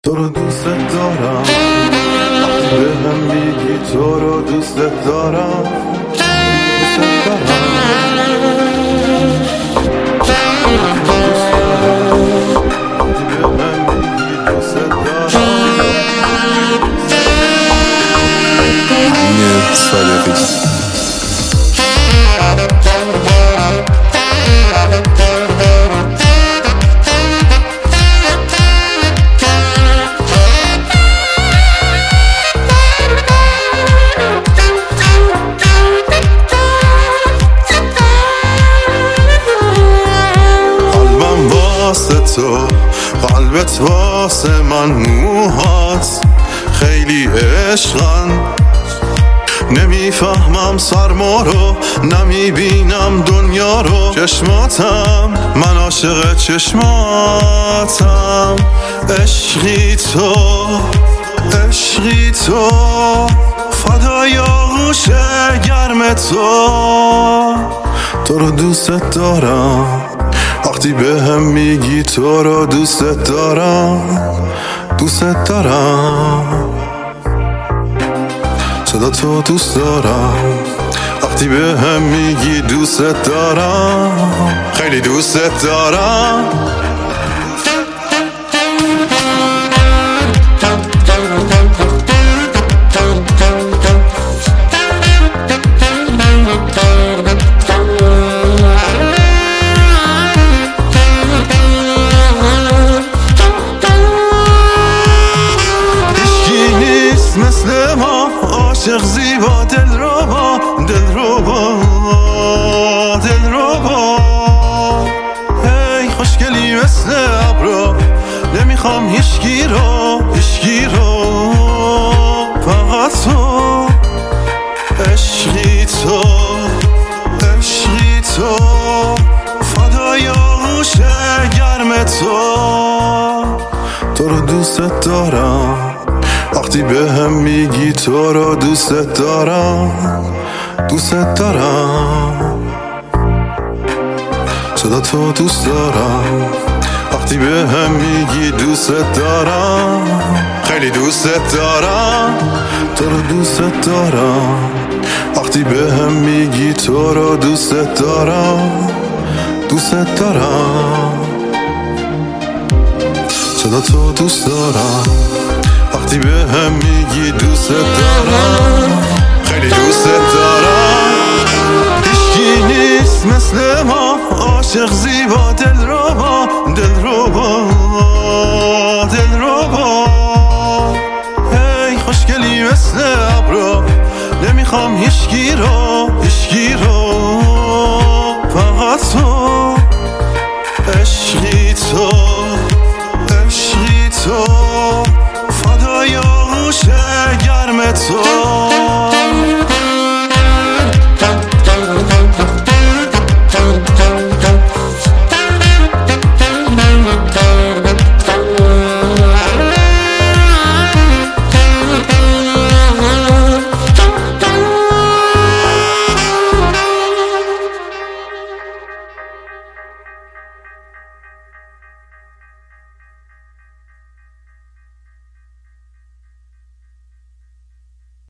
تو رو دوست دارم، وقتی به هم میگی تو رو دوست دارم، دوست دارم. تو قلبت واسه من موهات خیلی عشقن، نمیفهمم سرما رو، نمیبینم دنیا رو. چشماتم، من عاشق چشماتم. عشقی تو، عشقی تو، فدای آغوش گرم تو رو دوست دارم، وقتی به هم میگی تو رو دوست دارم، دوست دارم. صدا تو دوست دارم، وقتی به هم میگی دوست دارم، خیلی دوست دارم. مثل ما عاشق زیبا، دلربا، دلربا، دلربا. هی خوشگلی مثل ابرا، نمیخوام هیچکی رو، هیچکی رو، فقط تو. عشقی تو، عشقی تو، فدای آغوش گرم تو رو دوست دارم، وقتی به هم میگی تو رو دوست دارم، دوست دارم. صدا تو دوست دارم، وقتی به هم میگی دوست دارم، خیلی دوست دارم. تو رو دوست دارم، وقتی به هم میگی تو رو دوست دارم، دوست دارم. صدا تو دوست دارم، وقتی به هم میگی دوست دارم، خیلی دوست دارم. هیچکی نیست مثل ما عاشق زیبا، دلربا، دلربا، دلربا. هی خوشگلی مثل ابرا، نمیخوام هیچکی رو،